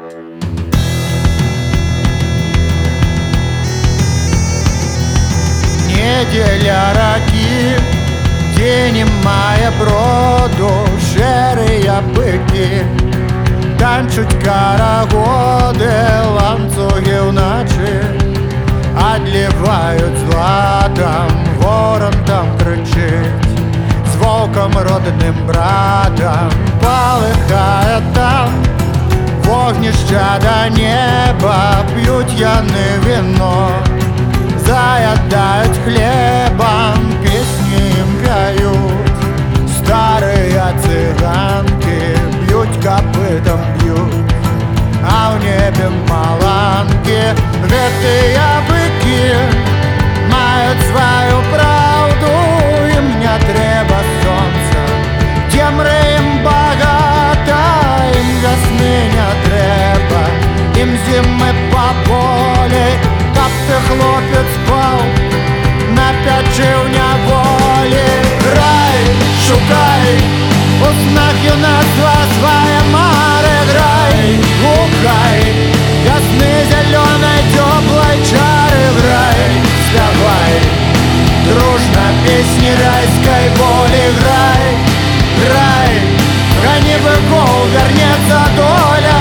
Неделя раки, тіні має броду, шерія бики, танчуть карагоди, ланцюги вночі, одлівають златом, ворон там кричить, з вовком родним братом, полихає там вогнища до неба, п'ють яни вино, заядають хлебом, пісні їм п'ють, старі циганки б'ють копитом б'ють, а в небі маланки, витые бики мають свою правду, їм не треба сонця, темри їм багато, їм весни не треба, їм зими по полі. Каб ти, хлопець, спав на печі в неволі. Грай, шукай, у снах юнацтва своє море. Грай, гукай, весны зеленой теплой чары. Грай, вставай, дружно песни райской воли. Грай, грай, гони быков, вернется доля.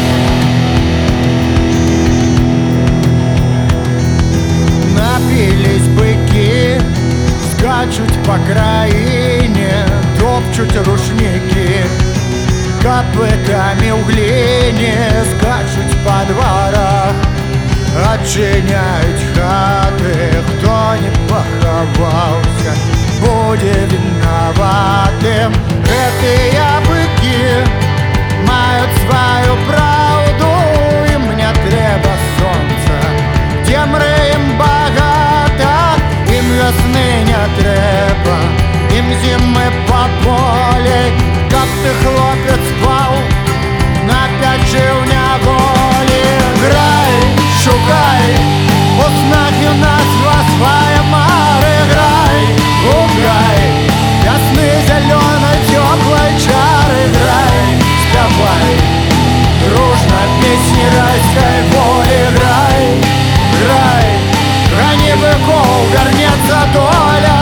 Напились быки, скачут по краине, топчут рушники, копытами в глине скачут по дворах, отчиняют хаты. Кто не поховался, будет виноватым. Этие быки мають свою правду, им не треба сонця, темри їм багато, їм весни не треба, їм зими по полі. Каб ти, хлопець, спав на печі в неволі. Грай, шукай, у снах юнацтва своє море. Грай, гукай, весни зеленой теплой чары. Грай, вставай, дружно песни райской воли. Грай, грай, гони быков, вернется доля.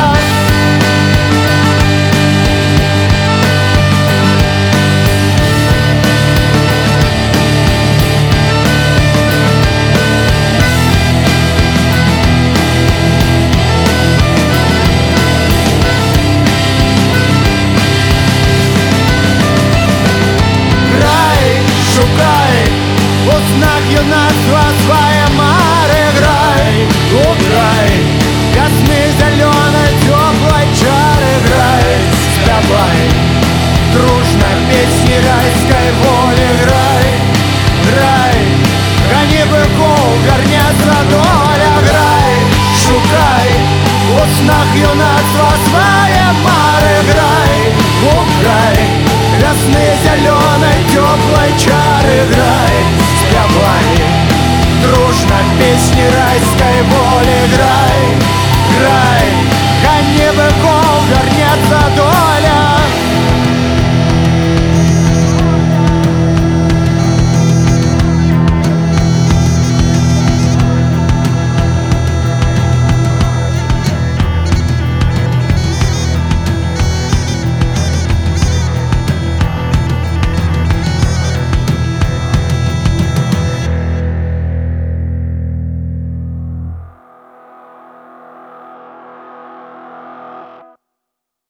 У снах юнацтва своє море. Грай, гукай, весны зеленой теплой чары. Грай, вставай, дружно песни райской воли. Грай, грай, гони быков, вернется доля. Грай, шукай, у снах юнацтва своє море. Грай, гукай, весны зеленой теплой чары. Грай, вставай, дружно песни райской воли. Грай, грай, гони быков, вернется доля.